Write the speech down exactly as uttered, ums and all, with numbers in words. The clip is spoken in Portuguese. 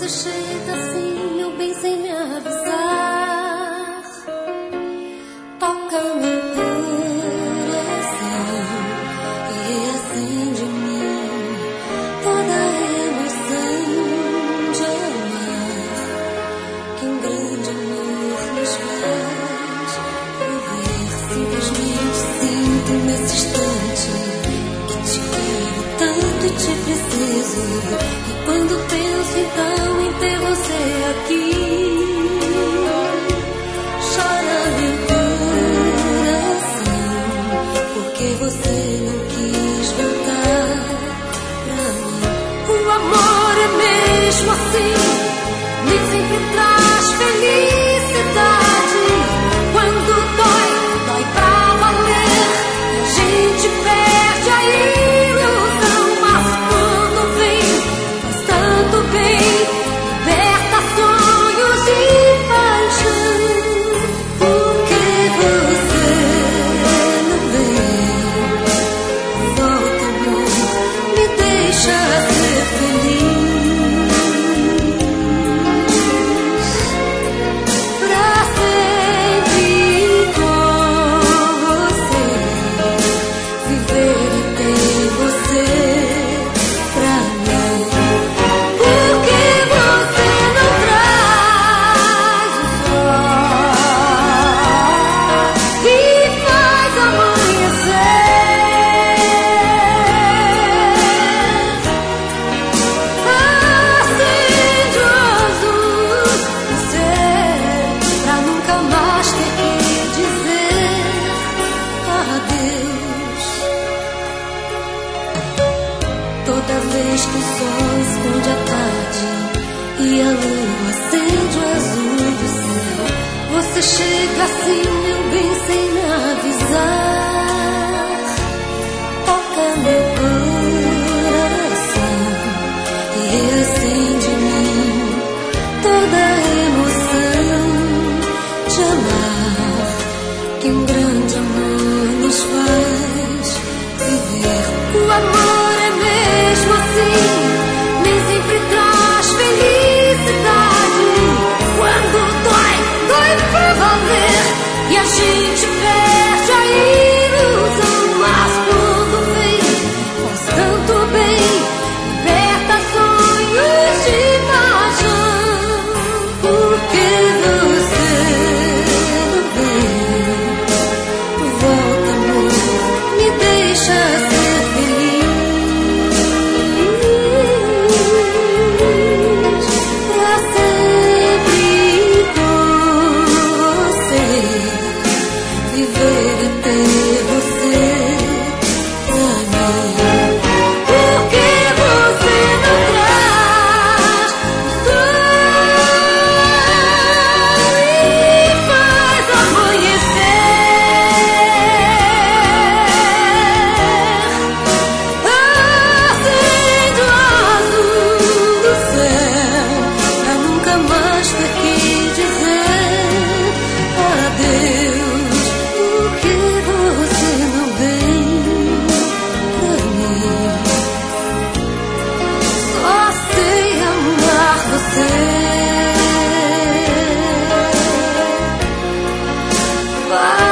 Você chega assim, meu bem, sem me avisar. Toca meu coração e acende em mim toda a emoção de amar. Que um grande amor nos faz viver. Simplesmente sinto nesse instante que te quero tanto e te preciso. E quando penso então em ter você aqui, chora meu coração, porque você não quis voltar pra mim. O amor é mesmo assim, nem sempre traz felicidade. Quando dói, dói pra valer, a gente perde a ilusão. Mas quando vem, faz tanto bem, liberta sonhos e paixão. Por que você não vem? Volta, amor, me deixa ser feliz. Pra sempre com você, viver e ter você pra mim. Por que você não traz o sol e faz amanhecer? Acende o azul do céu pra nunca mais ter que dizer adeus. Toda vez que o sol esconde a tarde e a lua acende o azul do céu, você chega assim, meu bem, sem me avisar. Toca meu coração e acende em mim toda a emoção de amar. Que um grande amor nos faz viver. O amor é mesmo assim, nem sempre traz felicidade. Quando dói, dói pra valer, e a gente perde a ilusão. Mas quando vem, faz tanto bem, liberta sonhos de paixão. Por que você não vem? Volta, amor, me deixa ser feliz. Pra sempre com você, viver e ter você pra mim. Por que você não traz o sol e faz amanhecer? Acende o azul do céu pra nunca mais ter que dizer adeus. Por que você não vem pra mim? Só sei amar você. Vai